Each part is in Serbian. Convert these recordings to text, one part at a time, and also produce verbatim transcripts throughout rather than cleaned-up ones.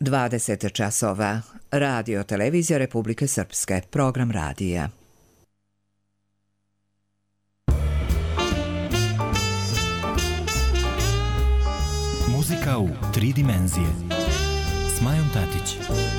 dvadeset časova. Radio televizija Republike Srpske. Program radija. Muzika u tri dimenzije. S Majom Tatić.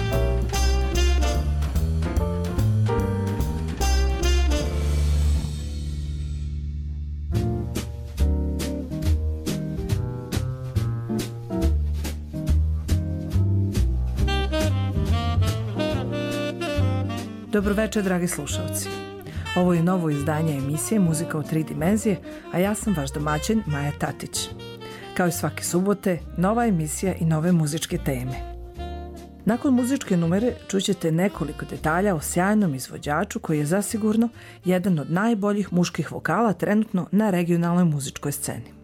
Dobroveče, dragi slušalci. Ovo je novo izdanje emisije Muzika u tri dimenzije, a ja sam vaš domaćin Maja Tatić. Kao i svake subote, nova emisija i nove muzičke teme. Nakon muzičke numere čućete nekoliko detalja o sjajnom izvođaču koji je zasigurno jedan od najboljih muških vokala trenutno na regionalnoj muzičkoj sceni.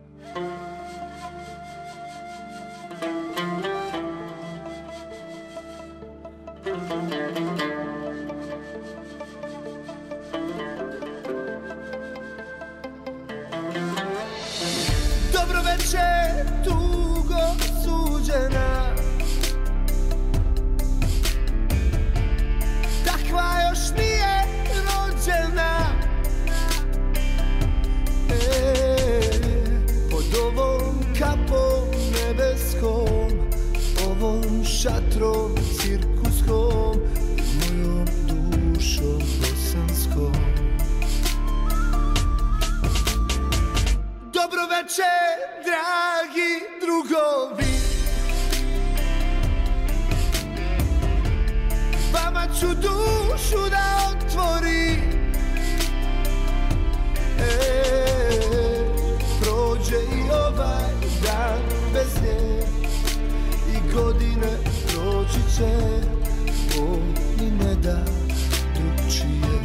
Šatrom cirkuskom, mojom dušom bosanskom. Dobro večer, dragi drugovi, vama ću dušu da otvorim. E, prođe i ovaj dan bez nje, godine proći će, on mi ne da drugčije.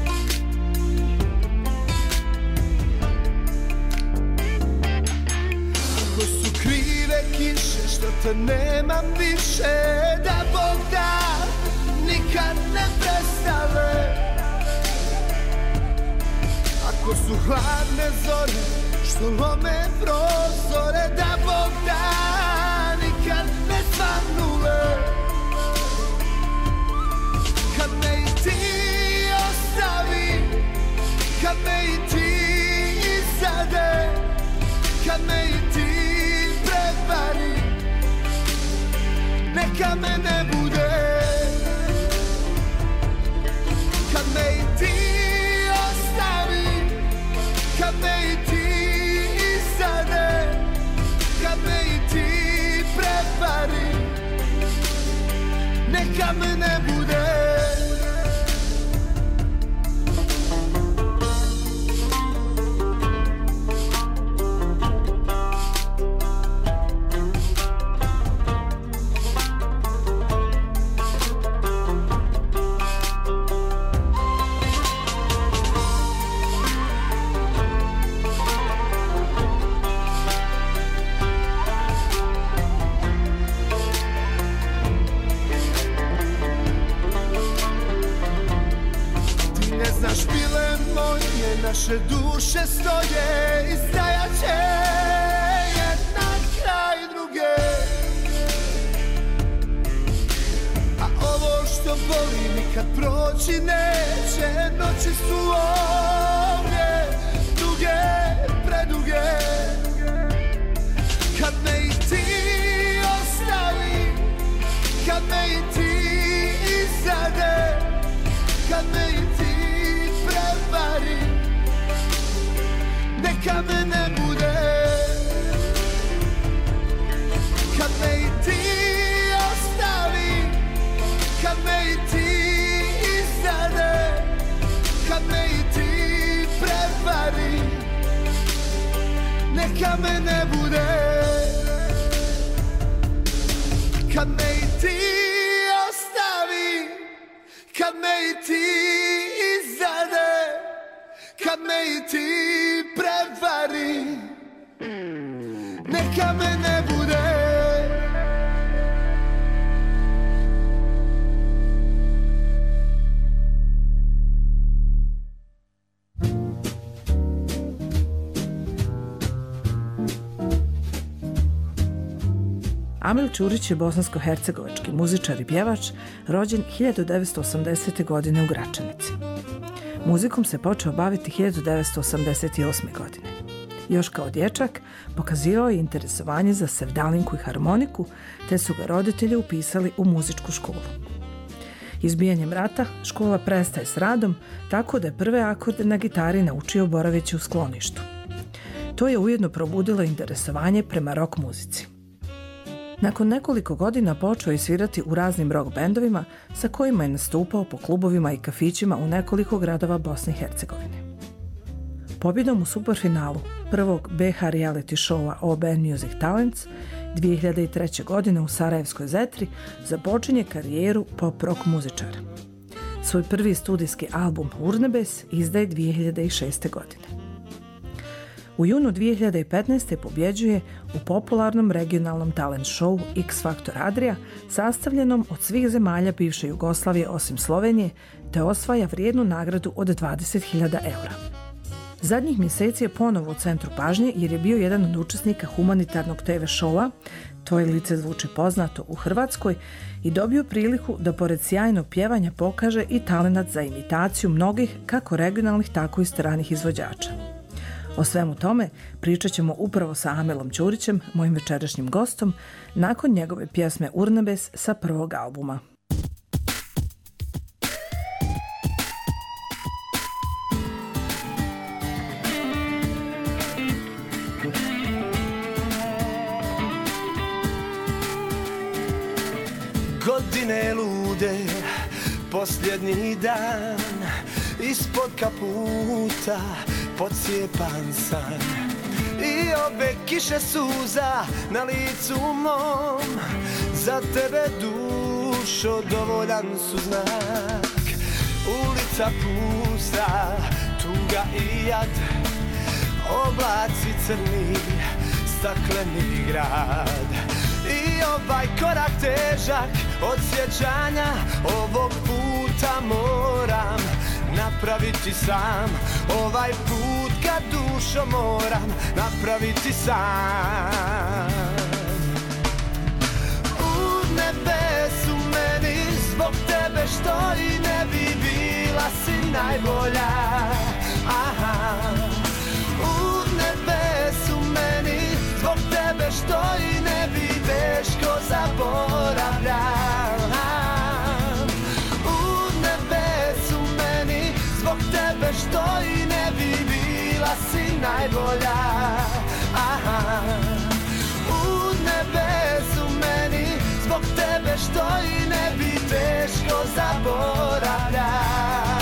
Ako su krive kiše što te nemam više, da Bog da nikad ne prestave. Ako su hladne zore što lome prozore, da Bog da nikad ne svanule. Kad me i ti ostavi, kad me i ti izade, kad me i ti prevari, neka me ne bude. Kad me i ti ostavi, kad me i ti izade, kad me i ti prevari, neka me ne bude. Naše duše stoje i stajat će jedna kraj druge. A ovo što boli nikad proći neće, noći su ovdje duge, preduge. Kad me i ti ostavi, kad me i ti izade, kad me i ti prevari, neka me ne bude. Kad me i ti ostavi, kad me i ti izade, kad me i ti prevari, neka me ne bude. Kad me i ti ostavi, kad me i ti izade, kad me i ti prevari, neka me ne bude. Amil Ćurić je bosansko-hercegovački muzičar i pjevač, rođen hiljadu devetsto osamdesete. godine u Gračanici. Muzikom se počeo baviti hiljadu devetsto osamdeset osme. godine. Još kao dječak pokazivao je interesovanje za sevdalinku i harmoniku, te su ga roditelji upisali u muzičku školu. Izbijanjem rata škola prestaje s radom, tako da je prve akorde na gitari naučio boraveći u skloništu. To je ujedno probudilo interesovanje prema rock muzici. Nakon nekoliko godina počeo je svirati u raznim rock bendovima sa kojima je nastupao po klubovima i kafićima u nekoliko gradova Bosne i Hercegovine. Pobjedom u superfinalu prvog B H reality showa All Band Music Talents dvije hiljade treće. godine u Sarajevskoj Zetri započinje karijeru pop rock muzičara. Svoj prvi studijski album Urnebes izdaje dvije hiljade šeste. godine. U junu dvije hiljade petnaeste. pobjeđuje u popularnom regionalnom talent showu X Factor Adria, sastavljenom od svih zemalja bivše Jugoslavije osim Slovenije, te osvaja vrijednu nagradu od dvadeset hiljada eura. Zadnjih mjeseci je ponovo u centru pažnje jer je bio jedan od učesnika humanitarnog te ve showa Tvoje lice zvuči poznato u Hrvatskoj i dobio priliku da pored sjajnog pjevanja pokaže i talenat za imitaciju mnogih kako regionalnih tako i stranih izvođača. O svemu tome pričat ćemo upravo sa Amilom Ćurićem, mojim večerašnjim gostom, nakon njegove pjesme Urnebes sa prvog albuma. Godine lude, posljednji dan, ispod kaputa podsjepan san. I ove kiše suza na licu mom, za tebe dušo dovoljan su znak. Ulica pusta, tuga i jad, oblaci crni, stakleni grad. I ovaj korak težak od sjećanja, ovog puta moram napraviti sam. Ovaj put ga dušo moram napraviti sam. U nebesu meni zbog tebe što i ne bi bila si najbolja. Aha. U nebesu meni zbog tebe što i ne bi teško zaboravljam. U nebesu meni zbog tebe što i ne bi bila si najbolja. Aha. U nebesu meni zbog tebe što i ne bi teško zaboravljam.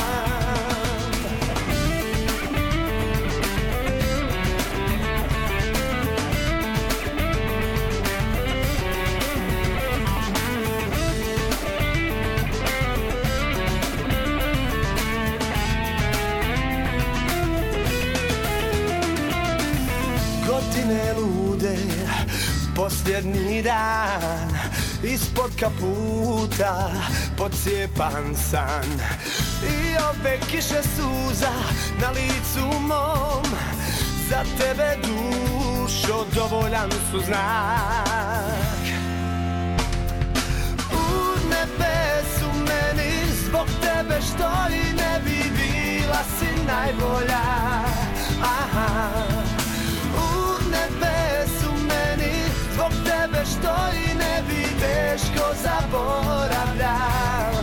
Godine lude, posljednji dan, ispod kaputa podsjepan san. I ove kiše suza na licu mom, za tebe dušo dovoljan su znak. U nebesu meni zbog tebe što i ne bi bila si najbolja. Aha. U nebesu meni zbog tebe što i ne bi teško zaboravljam.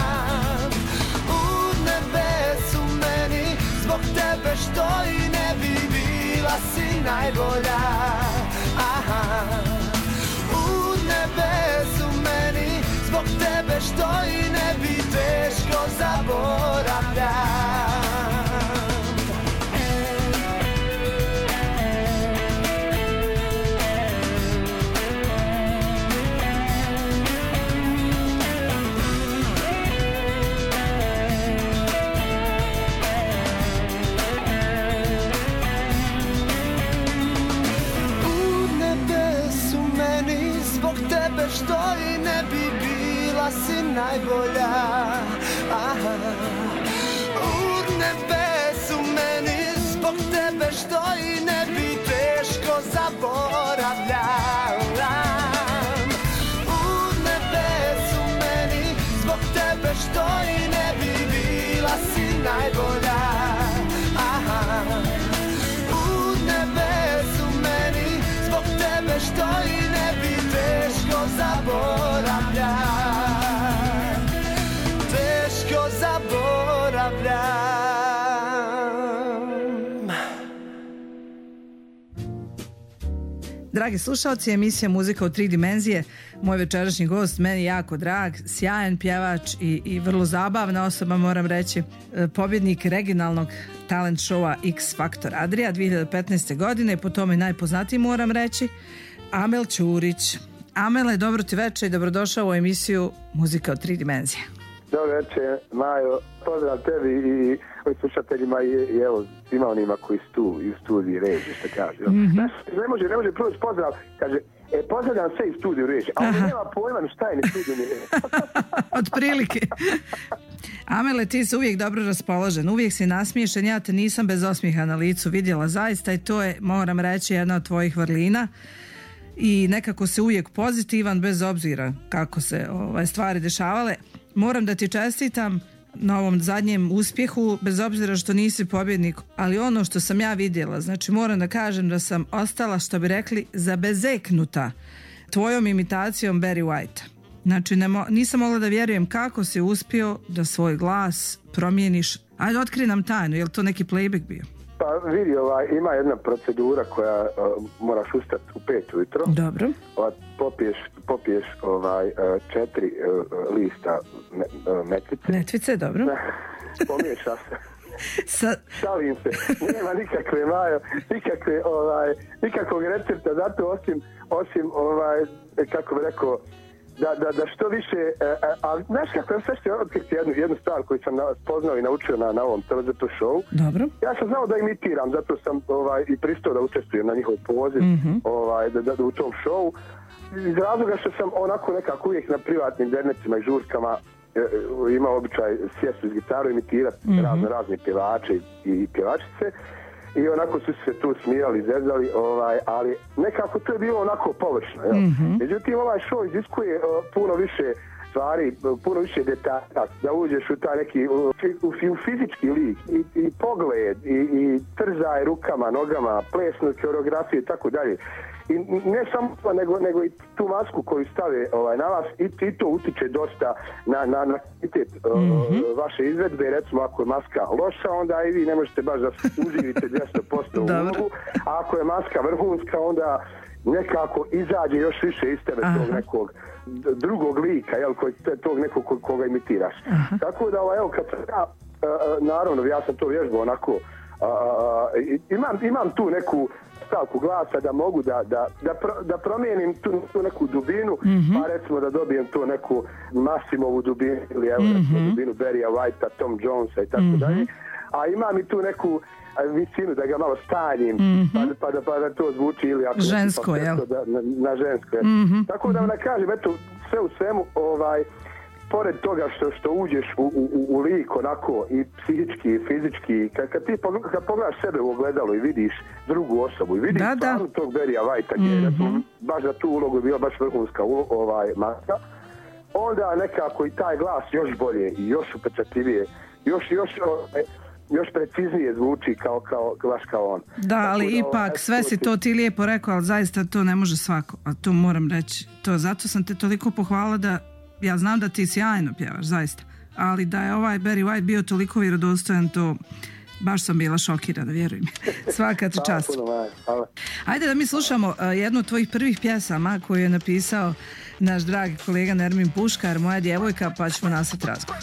U nebesu meni zbog tebe što i ne bi bila si najbolja. Aha. U nebesu meni zbog tebe što i ne bi teško zaboravljam. Što i ne bi bila si najbolja. Aha. U nebesu meni zbog tebe što i ne bi teško zaboravljala. Dragi slušalci, emisija Muzika u tri dimenzije. Moj večerašnji gost, meni jako drag, sjajan pjevač i, i vrlo zabavna osoba, moram reći. Pobjednik regionalnog talent showa X Factor Adria dvije hiljade petnaeste. godine, po tome najpoznatiji moram reći, Amel Ćurić. Amele, dobro ti večer i dobrodošao u emisiju Muzika u tri dimenzije. Dobro večer, Majo, pozdrav tebi i slušateljima i, i evo svima onima koji su tu i u studiji reži, što kaže. Mm-hmm. Znaš, ne može, ne može proći pozdrav, kaže, e, pozdravljam sve iz studiju reži, a on nema pojma ni šta je ni studiju ni reži. Od prilike. Amele, ti si uvijek dobro raspoložen, uvijek si nasmiješen, ja te nisam bez osmijeha na licu vidjela zaista i to je, moram reći, jedna od tvojih vrlina. I nekako se uvijek pozitivan bez obzira kako se ovaj, stvari dešavale. Moram da ti čestitam na ovom zadnjem uspjehu, bez obzira što nisi pobjednik, ali ono što sam ja vidjela, znači moram da kažem da sam ostala, što bi rekli, zabezeknuta tvojom imitacijom Barry White. Znači ne mo- nisam mogla da vjerujem kako si uspio da svoj glas promijeniš. Ajde, otkri nam tajnu, je li to neki playback bio? Pa vidi, ovaj, ima jedna procedura koja uh, moraš ustati u pet ujutro. Dobro. Ovaj, popiješ, popiješ ovaj, uh, četiri uh, lista me, uh, metvice. Metvice, dobro. Pomiješa se. Sa... Šalim se. Nema nikakve, Majo, nikakve, ovaj, nikakvog recepta za to osim, osim ovaj, kako bi rekao, Da, da, da što više, ali znaš kako, ja sad ću otkriti jednu, jednu stvar koju sam spoznao i naučio na, na ovom televizoru show. Dobro. Ja sam znao da imitiram, zato sam ovaj, i pristao da učestvujem na njihov poziv mm-hmm. ovaj, da, da, u tom show. Iz razloga što sam onako nekako uvijek na privatnim dernecima i žurkama e, imao običaj sjesti uz gitaru, imitirati mm-hmm. razne razne pjevače i, i pjevačice. I onako su se tu smijali, zezali, ovaj, ali nekako to je bilo onako površno. Jel? Mm-hmm. Međutim, ovaj show iziskuje uh, puno više stvari, puno više detalja, da uđeš u taj neki, u, u, u fizički lik, i, i pogled, i, i trzaj rukama, nogama, plesnu koreografiju i tako dalje. I ne samo nego, nego i tu masku koju stave ovaj, na vas i, i to utiče dosta na, na, na kvalitet mm-hmm. uh, vaše izvedbe. Recimo ako je maska loša, onda i vi ne možete baš da uživite dvjesto posto u ulogu, a ako je maska vrhunska, onda nekako izađe još više iz tebe tog nekog drugog lika, jel, koji, tog nekog ko, koga imitiraš. Aha. Tako da, evo, kad sam ja, uh, naravno, ja sam to vježbao onako, uh, imam, imam tu neku stavku glasa da mogu da, da, da, pro, da promijenim tu, tu neku dubinu, mm-hmm. pa recimo da dobijem tu neku Massimovu dubinu ili evo mm-hmm. recimo dubinu Barrya Whitea, Tom Jonesa i tako mm-hmm. dalje. A imam i tu neku visinu da ga malo stanjim, mm-hmm. pa, pa, da, pa da to zvuči ili ako žensko, jel? Da, na, na žensko, jel? Mm-hmm. Tako da vam kažem, eto, sve u svemu, ovaj, pored toga što, što uđeš u, u, u lik onako i psihički i fizički, kad, kad ti pogledaš, kad pogledaš sebe u ogledalo i vidiš drugu osobu i vidiš stvarno tog Barrya Whitea gdje mm-hmm. recimo, baš za tu ulogu je bila baš vrhunska ovaj, maska, onda nekako i taj glas još bolje i još upečatljivije, još, još, ovaj, još preciznije zvuči kao, kao, baš kao on. Da, ali da, ipak ovaj, sve si to ti lijepo rekao, ali zaista to ne može svako, a to moram reći. To, zato sam te toliko pohvalila da ja znam da ti sjajno pjevaš, zaista. Ali da je ovaj Barry White bio toliko vjerodostojan, to baš sam bila šokirana, vjeruj mi. Svaka ti čast. Ajde da mi slušamo uh, jednu od tvojih prvih pjesama koju je napisao naš dragi kolega Nermin Puškar, Moja djevojka, pa ćemo nastaviti razgovor.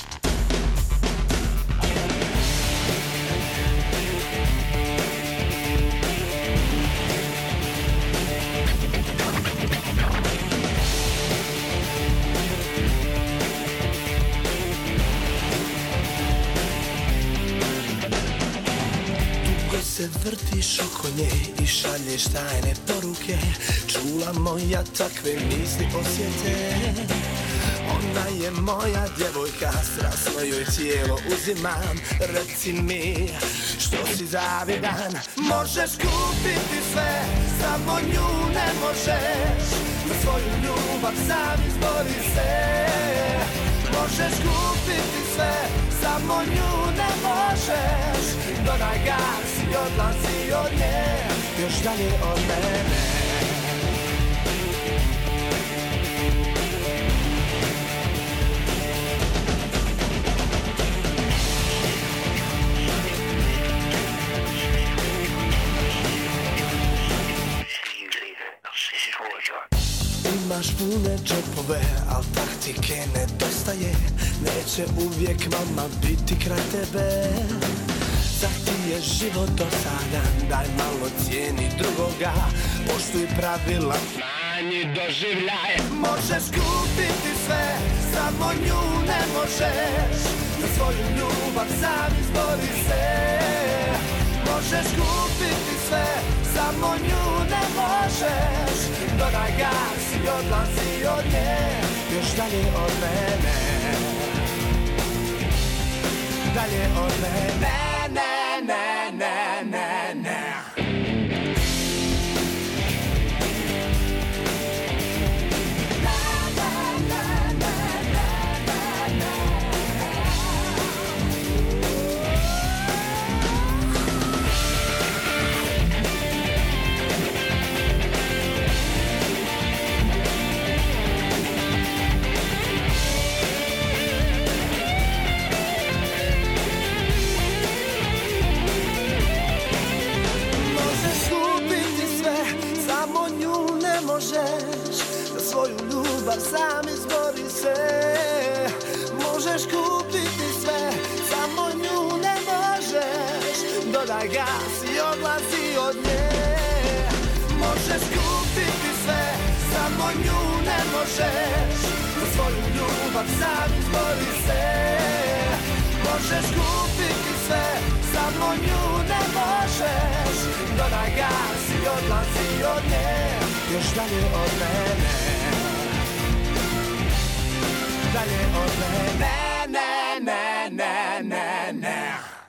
Se vrtiš oko nje i šalješ tajne poruke, čula moja takve misli osjete. Ona je moja djevojka, strasno joj tijelo uzimam. Reci mi, što si zavidan? Možeš kupiti sve, samo nju ne možeš. Za svoju ljubav sam izbori se. Možeš kupiti sve, samo nju ne možeš. Dodaj gas i odlazi od nje, još dalje od mene. imaš pune džepove, al taktike nedostaje. Neće uvijek mama biti kraj tebe. Zar ti je život dosadan, daj malo cijeni drugoga. Poštuj pravila, manji doživljaj. Možeš kupiti sve, samo nju ne možeš. Za svoju ljubav sam izbori se. Možeš kupiti sve, samo nju ne možeš. Dodaj gas i odlazi od nje, još dalje od mene. Dalje od mene, ne, ne, ne, ne, ne. Možeš, za svoju ljubav sam izbori se. Možeš kupiti sve, samo nju ne možeš. Dodaj gas i odlazi od nje. Možeš kupiti sve, samo nju ne možeš. Za svoju ljubav sam izbori se. Možeš kupiti sve, samo nju ne možeš. Dodaj gas i odlazi od nje, još dalje od mene. Dalje od mene, ne, ne, ne, ne, ne.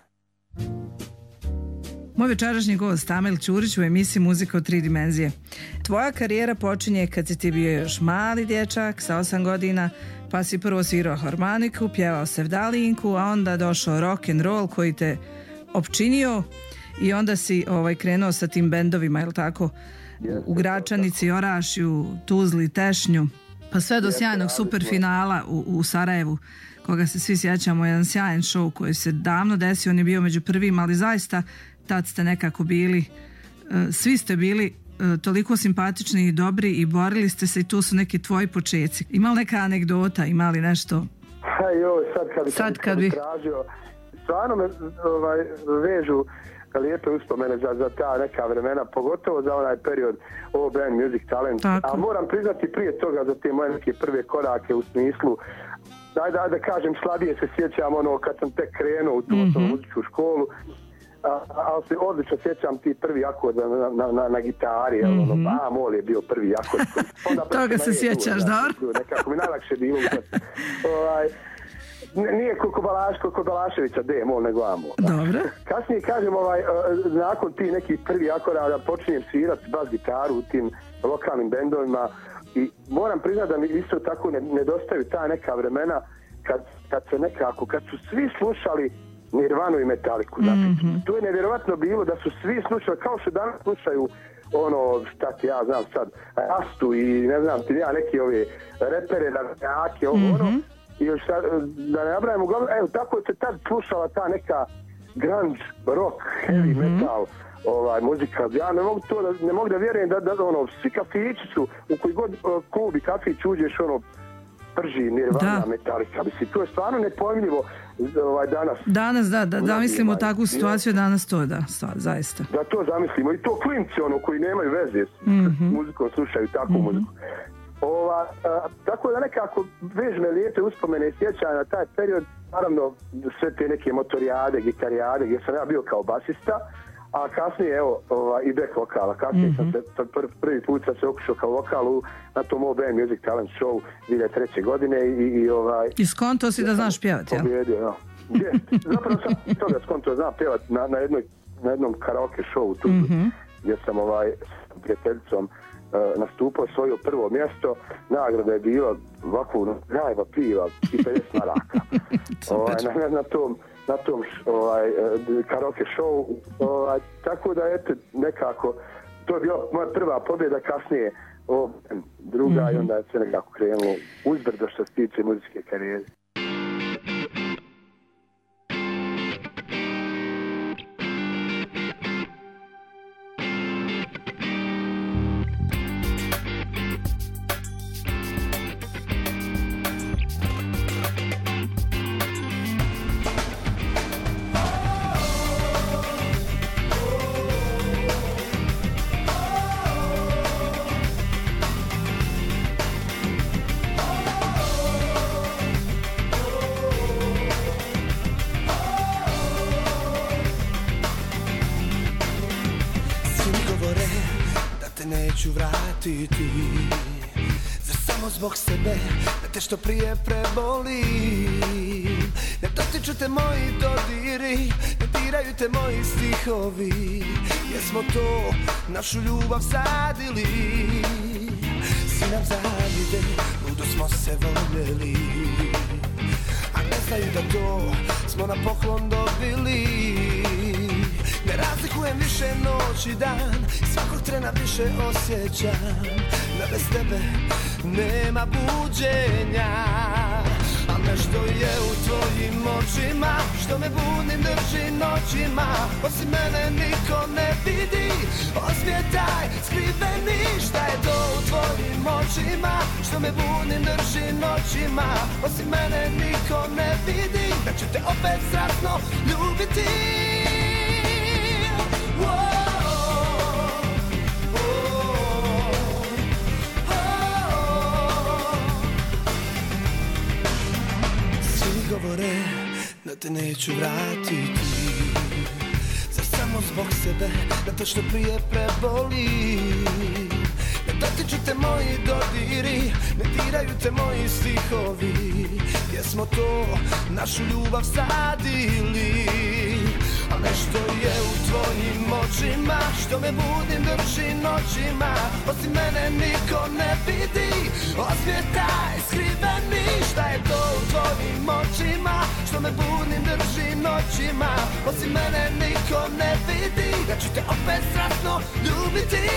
Moj večerašnji gost Amel Ćurić u emisiji Muzika u tri dimenzije. Tvoja karijera počinje kad si ti bio još mali dječak sa osam godina, pa si prvo svirao harmoniku, pjevao sevdalinku, a onda došao rock and roll koji te opčinio i onda si ovaj, krenuo sa tim bendovima, je li tako? U Gračanici, Orašju, Tuzli, Tešnju, pa sve do sjajnog super finala u, u Sarajevu, koga se svi sjećamo, jedan sjajan show koji se davno desio, on je bio među prvim, ali zaista tad ste nekako bili, svi ste bili toliko simpatični i dobri i borili ste se i tu su neki tvoji počeci. Ima li neka anegdota, ima li nešto? Ha joj, sad kad bi, sad kad bi... tražio, stvarno me ovaj, vežu lijepe uspomene za, za ta neka vremena, pogotovo za onaj period ovo Band Music Talent. A moram priznati prije toga za te moje neke prve korake u smislu, daj da, da kažem, slabije se sjećam ono kad sam tek krenuo u tu mm-hmm. muzičku školu, ali se odlično sjećam ti prvi akord na, na, na, na gitari, mm-hmm. ono, a mol je bio prvi akord. Toga se sjećaš, dobro? Nekako mi najlakše bilo. Ovaj, nije kod Balaš, Balaševića D mol nego A mol. Dobro. Kasnije kažem ovaj, nakon ti nekih prvi akorda počinjem svirati bas gitaru u tim lokalnim bendovima i moram priznati da mi isto tako nedostaju ta neka vremena kad, kad se nekako, kad su svi slušali Nirvanu i Metaliku. Mm-hmm. To je nevjerovatno bilo da su svi slušali, kao što danas slušaju ono, šta ti ja znam sad, Astu i ne znam ti ja neki ove repere, Ake, ovo, mm-hmm. ono, i još sad, da ne nabrajamo, uglavnom, evo, tako se tad slušala ta neka grunge, rock, heavy mm-hmm. metal, ovaj, muzika. Ja ne mogu to da, ne mogu da vjerujem da, da ono, svi kafići su, u koji god uh, klub i kafić uđeš, ono, prži Nirvana, da. Metallica. Mislim, to je stvarno nepojmljivo ovaj, danas. Danas, da, da, da mislimo ovaj, takvu situaciju, danas to, da, stvar, zaista. Da to zamislimo. I to klinci, ono, koji nemaju veze s mm-hmm. muzikom, slušaju takvu mm-hmm. muziku. Ova, a, tako da nekako vežme lijepe uspomene i sjećanja na taj period, naravno sve te neke motorijade, gitarijade gdje sam ja bio kao basista, a kasnije evo ova, i back vokala. Kasnije mm-hmm. sam se pr, prvi put sam se okušao kao vokalu na tom All Band Music Talent Show dvije tisuće treće godine i, i ovaj... I skonto si da znaš pjevati, jel? Pobjedio, ja. Je, zapravo sam toga skonto znam pjevati na, na, jednoj, na jednom karaoke showu tu, mm-hmm. gdje sam ovaj, s prijateljicom Uh, nastupao svoje prvo mjesto, nagrada je bila ovako najva piva i pedeset maraka. ovaj, na, na tom, na tom ovaj, karaoke show, ovaj, tako da eto nekako to je bila moja prva pobjeda, kasnije o, druga mm-hmm. i onda je sve nekako krenulo uzbrdo što se tiče muzičke karijere. te neću vratiti. Zar samo zbog sebe da te što prije prebolim? Ne dotiču te moji dodiri, ne diraju te moji stihovi. Jesmo to našu ljubav sadili, svi nam zavide, ludo smo se voljeli. A ne znaju da to smo na poklon dobili. Ne razlikujem više noć i dan, svakog trena više osjećam da bez tebe nema buđenja. A nešto je u tvojim očima što me budi, drži noćima. Osim mene niko ne vidi, osvjetaj skriveni. Šta je to u tvojim očima što me budi, drži noćima. Osim mene niko ne vidi, da ću te opet strasno ljubiti. Govore da te neću vratiti. Zar samo zbog sebe da te što prije preboli? Ne dotiču te moji dodiri, ne diraju te moji stihovi. Jesmo to našu ljubav sadili. A nešto je u tvojim očima što me budim, drži noćima. Osim mene niko ne vidi, osvjetaj skriveni. Šta je to u tvojim očima što me budim, drži noćima. Osim mene niko ne vidi, da ću te opet strasno ljubiti.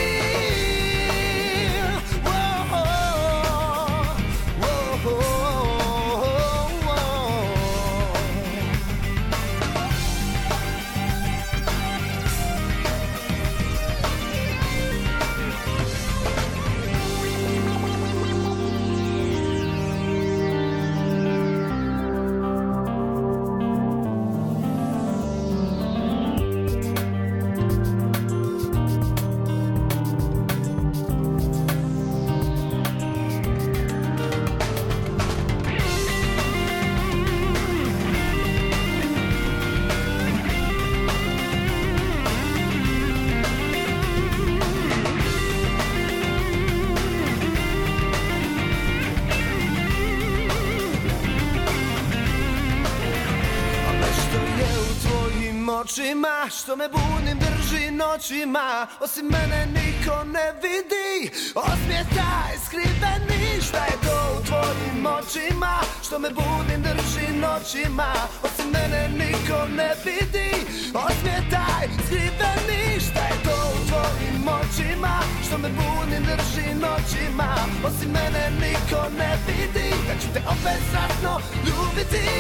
Očima što me budim, drži noćima. Osim mene niko ne vidi, osvjetaj skriveni. Šta je to u tvojim očima što me budim, drži noćima. Osim mene niko ne vidi, osvjetaj skriveni. Šta je to u tvojim očima što me budim, drži noćima. Osim mene niko ne vidi, da ću te opet strasno ljubiti.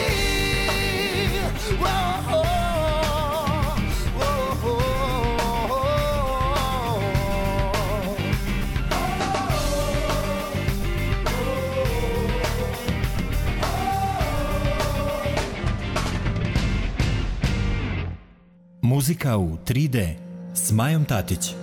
Oh, oh. Muzika u tri D s Majom Tatić.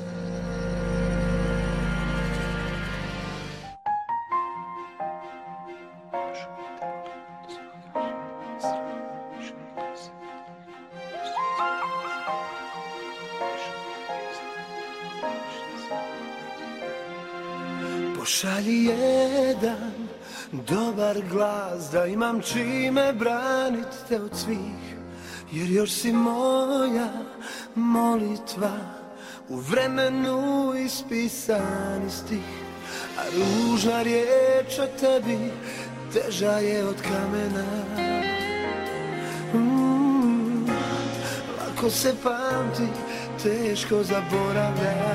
Pošalji jedan dobar glas da imam čime branit te od svih. Jer još si moja molitva, u vremenu ispisani stih. A ružna riječ o tebi teža je od kamena. mm, Lako se pamti, teško zaboravlja.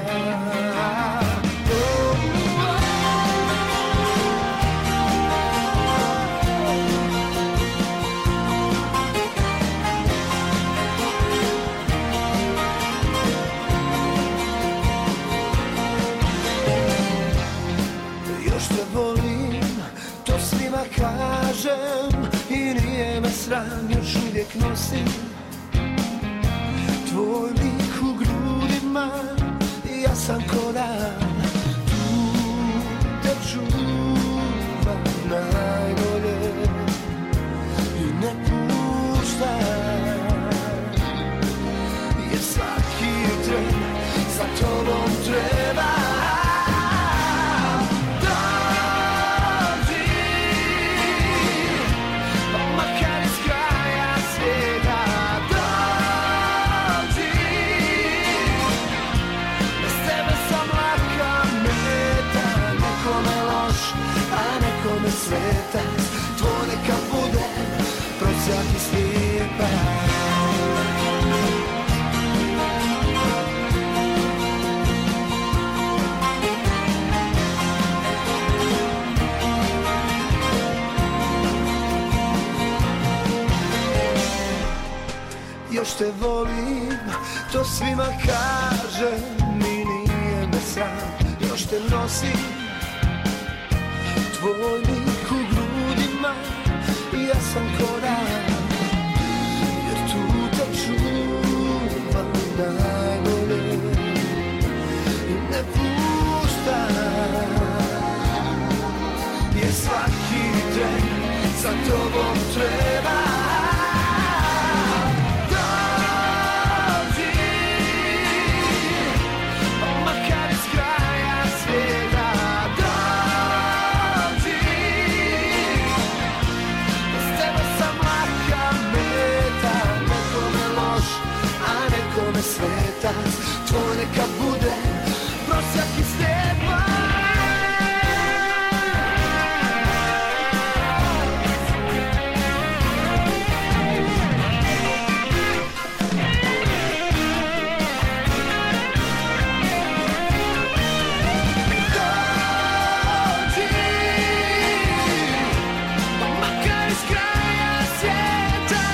oh, kažem i nije me sram, još uvijek nosim tvoj lik u grudima. Ja sam ko dan, tu te čuvam najbolje i ne puštam. Jer svaki tren za tobom treba. te volim, to svima kažem, ni nije me sram, još te nosim, tvoj lik u grudima, ja sam korak, jer tu te čuvam najbolje i ne puštam, jer svaki tren sa tobom treba. Svetac, tvoj neka bude prosjak iz neba. Dođi, pa makar iz kraja svijeta,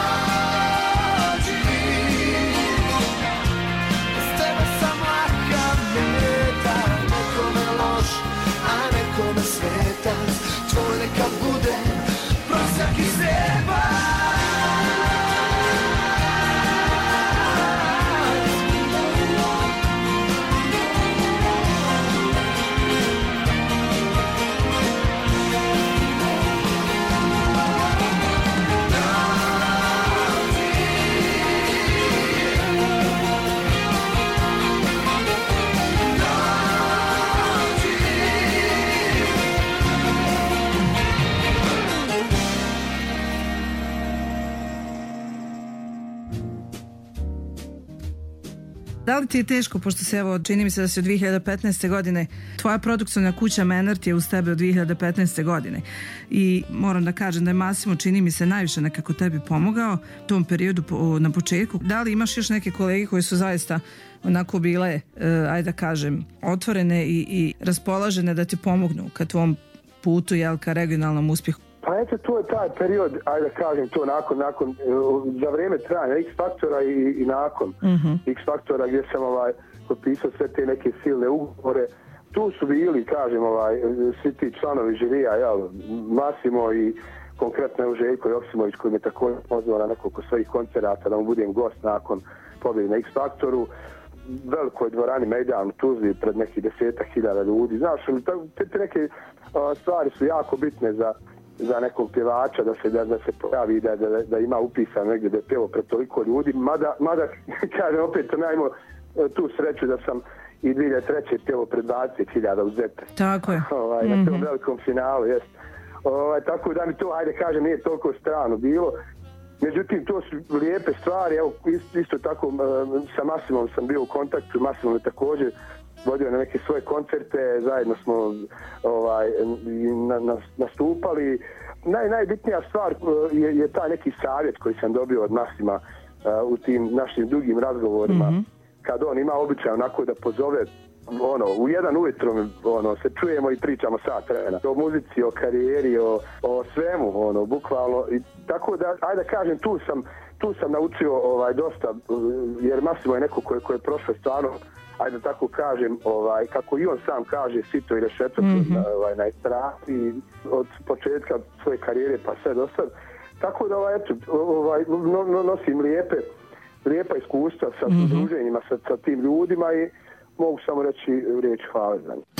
dođi. Svetac, tvoj neka bude prosjak iz neba. Da li ti je teško, pošto se evo, čini mi se da si od dvije hiljade petnaeste godine, tvoja produkcijna kuća Menart je uz tebe od dvije hiljade petnaeste godine i moram da kažem da je Massimo, čini mi se, najviše nekako tebi pomogao u tom periodu na početku. Da li imaš još neke kolege koji su zaista onako bile, ajde da kažem, otvorene i, i raspolažene da ti pomognu ka tvom putu, jel, ka regionalnom uspjehu? Pa eto, to je taj period, ajde da kažem to, nakon, nakon za vrijeme trajanja X-Faktora i, i nakon uh-huh. X-Faktora gdje sam ovaj, potpisao sve te neke silne ugovore. Tu su bili, kažem, ovaj, svi ti članovi žirija, jel, Massimo i konkretno Željko Joksimović koji me također pozvao na nekoliko svojih koncerata da mu budem gost nakon pobjede na X-Faktoru. Velikoj dvorani Mejdan u Tuzli pred nekih desetak hiljada ljudi. Znaš, te, te neke uh, stvari su jako bitne za za nekog pjevača da se da, da se pojavi da, da, da ima upisan negdje da je pjevo pred toliko ljudi, mada, mada kažem opet najmo tu sreću da sam i dvije hiljade treće pjevo pred dvadeset hiljada u Zepe. Tako je. Ovaj, mm-hmm. Na tom velikom finalu, jest. Ovaj, tako da mi to, ajde kažem, nije toliko strano bilo. Međutim, to su lijepe stvari, evo isto, isto tako sa Massimom sam bio u kontaktu, Massimom je također vodio na neke svoje koncerte, zajedno smo ovaj, na, na, nastupali. Naj, najbitnija stvar je, je taj neki savjet koji sam dobio od Massima uh, u tim našim dugim razgovorima. Mm-hmm. Kad on ima običaj onako da pozove, ono, u jedan ujutro ono, se čujemo i pričamo sat vremena. O muzici, o karijeri, o, o svemu, ono, bukvalno. I tako da, ajde da kažem, tu sam, tu sam naučio ovaj, dosta, jer Massimo je neko koji, koji je prošao stvarno, ajde da tako kažem, ovaj, kako i on sam kaže, sito i rešeto mm-hmm. ovaj, na estradi od početka svoje karijere pa sve do sad. Tako da ovaj, eto, ovaj, no, no, nosim lijepe, lijepa iskustva sa mm-hmm. druženjima sa, sa tim ljudima i mogu samo reći riječ hvala za njih.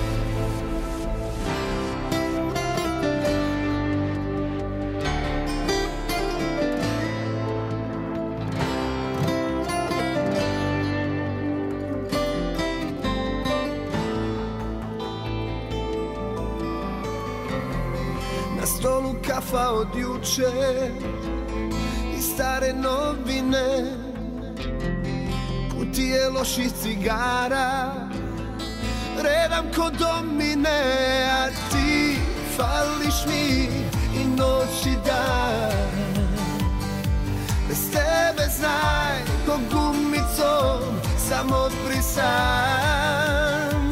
Na stolu kafa od juče i stare novine, kutije loših cigara, redam ko domine, a ti fališ mi i noć i dan. Bez tebe znaj ko gumicom samo brisan.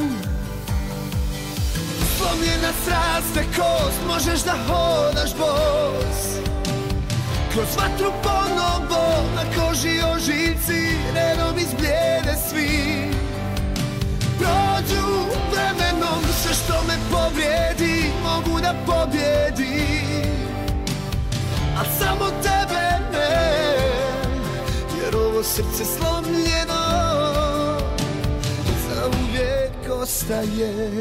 Slomljena straste kost, možeš da hodaš bos, Kroz vatru ponovo, na koži ožiljci, redom izbljede svi. Prođu vremenom, sve što me povrijedi, mogu da pobjedim. A samo tebe ne, jer ovo srce slomljeno zauvijek ostaje.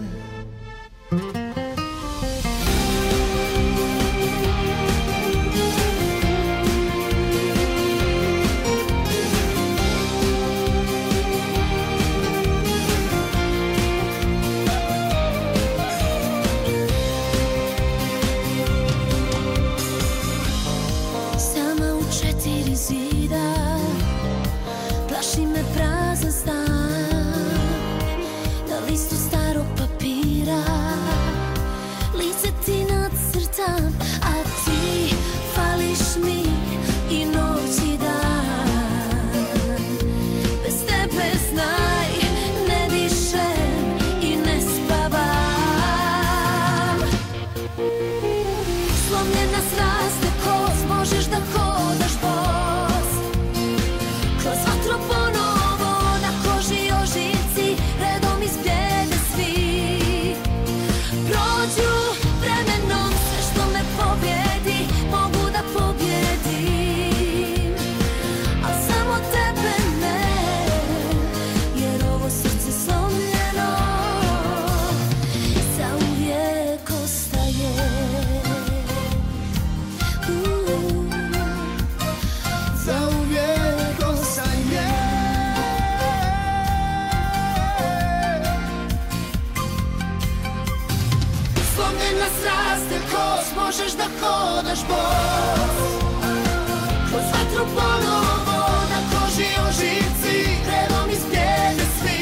Možeš da hodaš bos, kroz vatru ponovo, na koži ožiljci, redom izbljede svi.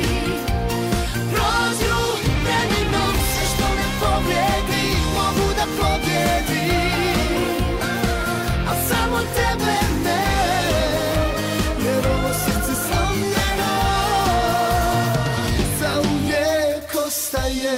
Prođu vremenom, sve što me povrijedi, mogu da pobjedim. A samo tebe ne, jer ovo srce slomljeno zauvijek ostaje.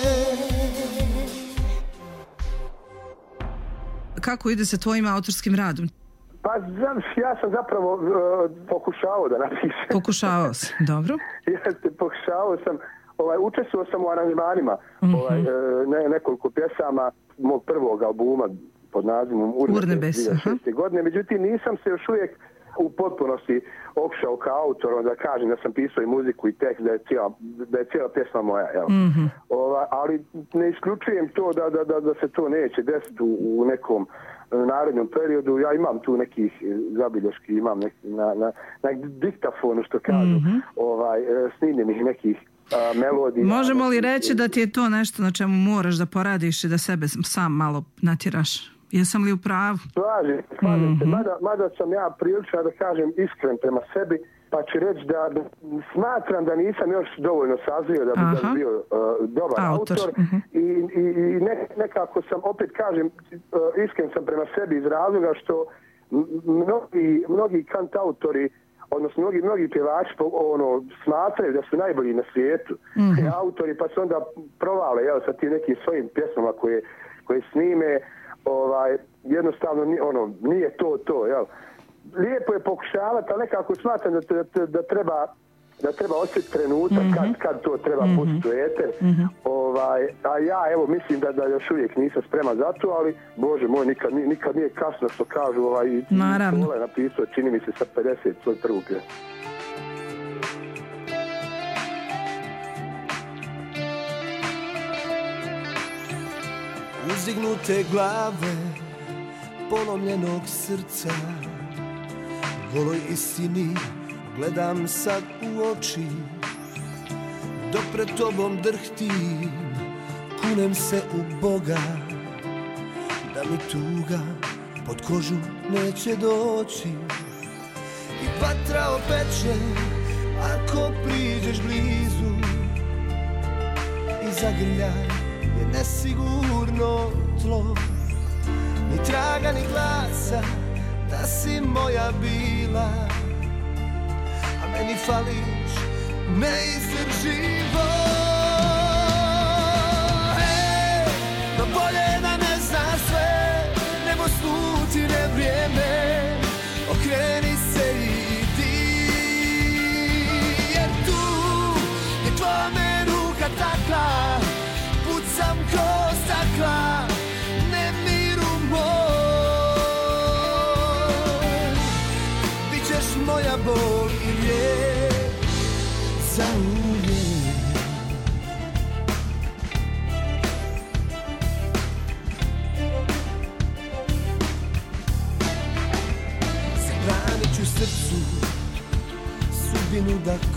Kako ide sa tvojim autorskim radom? Pa znaš, ja sam zapravo uh, pokušavao da napišem. Pokušavao si, dobro. Jeste, pokušavao sam, ovaj, učestvovao sam u aranžmanima, mm-hmm. ovaj, uh, ne, nekoliko pjesama mog prvog albuma pod nazivom Urnebes dvije tisuće šeste. godine, međutim nisam se još uvijek u potpunosti okšao kao autor, da kažem da sam pisao i muziku i tekst, da je cijela, da je cijela pjesma moja, jel? Mm-hmm. Ova, ali ne isključujem to da, da, da, da se to neće desiti u, u nekom narednom periodu. Ja imam tu nekih zabilješki, imam nek, na, na, na diktafonu, što kažu, mm-hmm. ovaj, snimljenih nekih a, melodija. Možemo li reći da ti je to nešto na čemu moraš da poradiš i da sebe sam malo natjeraš? Jesam li u pravu? Slažem, slažem mm-hmm. se. Mada, mada sam ja prilično, da kažem, iskren prema sebi, pa ću reći da, da smatram da nisam još dovoljno sazrio da bi, da bi bio uh, dobar autor, autor. Mm-hmm. i, i, i ne, nekako sam, opet kažem, uh, iskren sam prema sebi iz razloga što mnogi, mnogi kantautori, odnosno mnogi, mnogi pjevači ono, smatraju da su najbolji na svijetu, mm-hmm. autori, pa se onda provale, jel, sa tim nekim svojim pjesmama koje, koje snime, ovaj, jednostavno ono, nije to to, jel? Lijepo je pokušavati, ali nekako smatram da, da, da treba da treba osjetiti trenutak mm-hmm. kad, kad to treba mm-hmm. pustiti u eter. Mm-hmm. Ovaj, a ja evo mislim da, da još uvijek nisam spreman za to, ali Bože moj, nikad, nikad nije kasno, što kažu, ovaj, naravno. Sole napisao, čini mi se sa pedeset svoj prvu pjesmu. Uzdignute glave, polomljenog srca, goloj istini gledam sad u oči, dok pred tobom drhtim, kunem se u Boga, da mi tuga pod kožu neće doći. I vatra opeče ako priđeš blizu, i zagrljaj je nesigurno tlo, ni traga ni glasa da si moja bila, a meni fališ neizdrživo. Ej, no bolje da ne znaš sve, nego sluti ne vrijeme.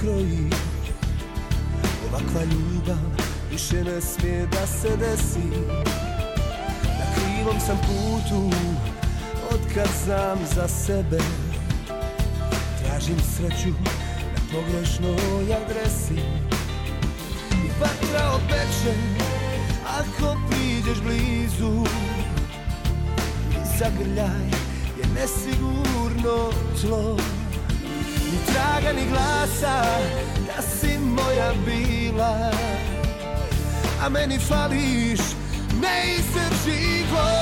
kroji. Ovakva ljubav više ne smije da se desi. Na krivom sam putu otkad znam za sebe. Tražim sreću na pogrešnoj adresi. I vatra opeče ako priđeš blizu. I zagrljaj je nesigurno tlo. Ni traga ni glasa da si moja bila, a meni fališ neizdrživo.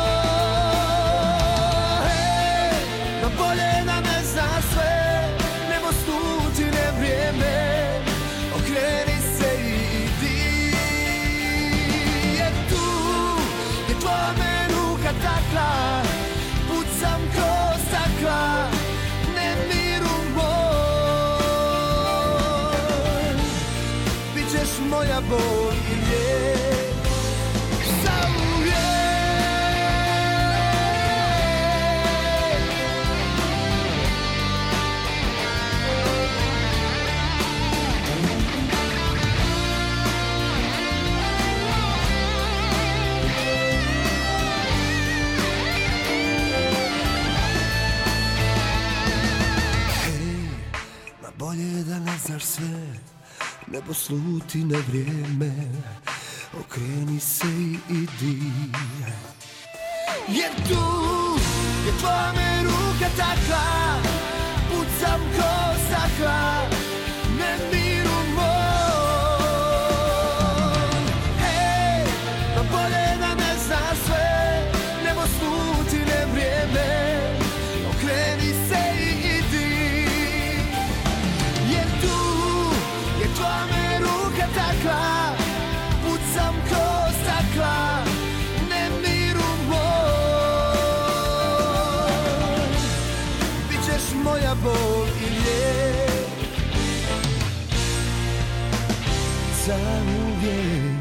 Hej, no bolje da ne znaš sve, nego stutine vrijeme. Okreni se i idi, jer tu je tvoja me ruka takla. Pucam ko stakla, nemiru moj. Bićeš moja bol i lijek zauvijek. Bolje da ne znaš sve, nebo sluti na vrijeme. Okreni se i idi, jer tu je tvoja me ruka takla. Pucam ko stakla, nemiru moj. Hej, no bolje da ne znaš sve, nebo sluti na vrijeme. Okreni se i idi, jer tu je tvoja me ruka takla. Pucam ko stakla, nemiru moj. Bićeš moja bol i lijek zauvijek.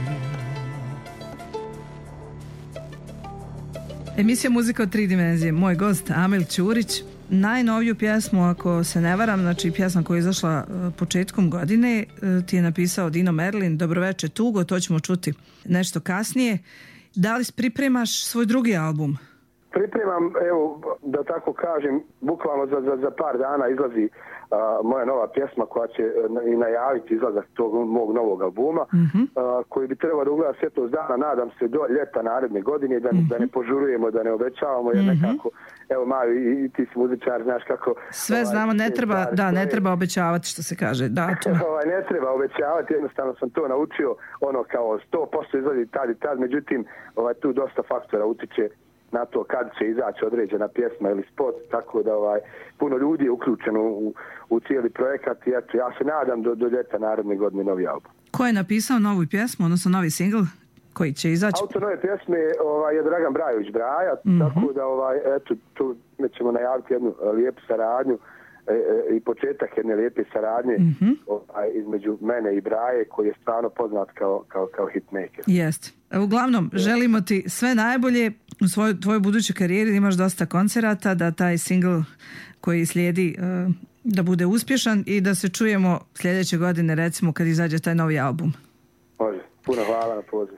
Emisija Muzika od tri dimenzije. Moj gost Amil Ćurić. Najnoviju pjesmu, ako se ne varam, znači pjesma koja je izašla početkom godine, ti je napisao Dino Merlin, Dobroveče tugo, to ćemo čuti nešto kasnije. Da li pripremaš svoj drugi album? Pripremam, evo, da tako kažem, bukvalno za, za, za par dana izlazi a, moja nova pjesma koja će i najaviti izlazak tog mog novog albuma, mm-hmm. a, koji bi trebao da ugleda svjetlost dana, nadam se, do ljeta naredne godine, da, mm-hmm. da ne požurujemo, da ne obećavamo, jer mm-hmm. nekako, evo Maju, i, i ti si muzičar, znaš kako... Sve ovaj, znamo, ne treba, da, ne treba obećavati, što se kaže, datum. ovaj, ne treba obećavati, jednostavno sam to naučio, ono kao sto posto izlazi tad i tad, međutim, ovaj, tu dosta faktora utiče na to kad će izaći određena pjesma ili spot, tako da ovaj, puno ljudi je uključeno u, u cijeli projekat i eto, ja se nadam do, do ljeta naredne godine novi album. Ko je napisao novu pjesmu, odnosno novi singl koji će izaći? Autor nove pjesme ovaj, je Dragan Brajović Braja, mm-hmm. tako da ovaj, eto, tu ćemo najaviti jednu lijepu saradnju e, e, i početak jedne lijepe saradnje mm-hmm. ovaj, između mene i Braje, koji je stvarno poznat kao, kao, kao hitmaker. Jeste. Uglavnom, želimo ti sve najbolje u svojoj tvojoj budućoj karijeri, imaš dosta koncerata, da taj singl koji slijedi uh, da bude uspješan i da se čujemo sljedeće godine, recimo kad izađe taj novi album. Može, puno hvala na poziv.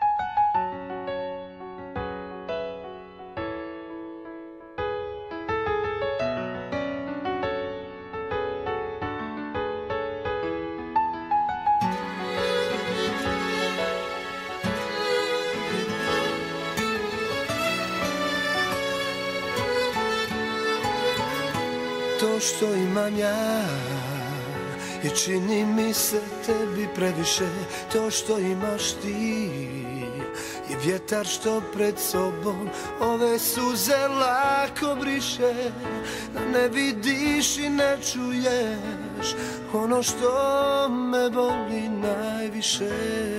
To što imam ja i čini mi se tebi previše. To što imaš ti je vjetar što pred sobom ove suze lako briše. Da ne vidiš i ne čuješ ono što me boli najviše.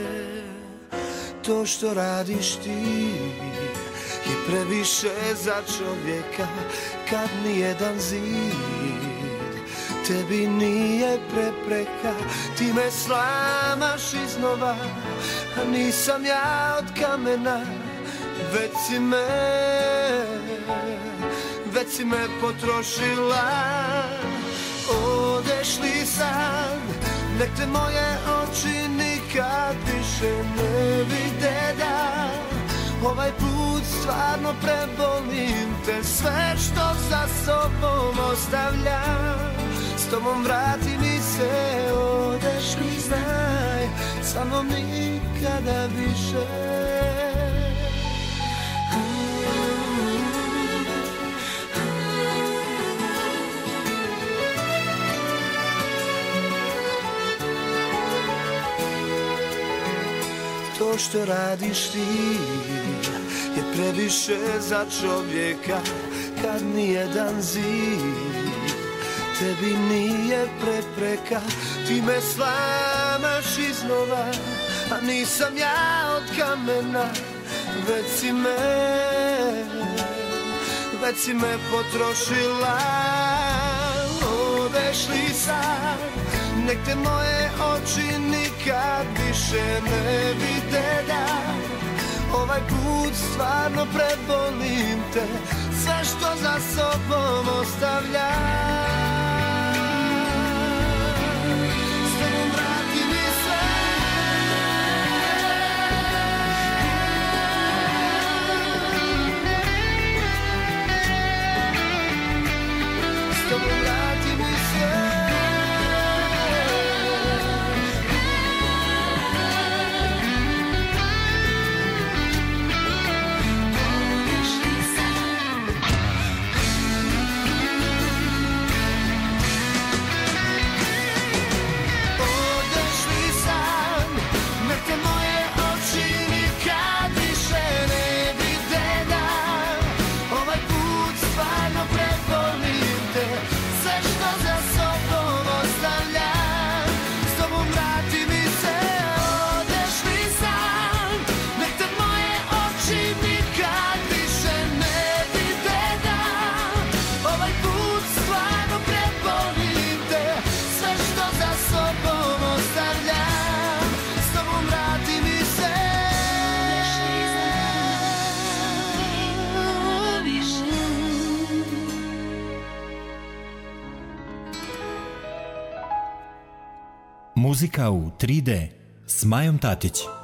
To što radiš ti je previše za čovjeka, kad nijedan zid tebi nije prepreka. Ti me slamaš iznova, a nisam ja od kamena. Već si me, već si me potrošila. Odeš li sad, nek te moje oči nikad više ne vide da ovaj put stvarno prebolim te, sve što za sobom ostavljam. S tobom vrati mi se, odeš mi, znaj, sa mnom nikada više. To što radiš ti je previše za čovjeka, kad nijedan zid tebi nije prepreka. Ti me slamaš iznova, a nisam ja od kamena, već si me, već si me potrošila. Odeš li sad, nek te moje oči nikad više ne vide da ovaj put stvarno prebolim te, sve što za sobom ostavljam. S tobom vrati mi sve, s tobom vrati mi sve. Muzika u tri D s Majom Tatić.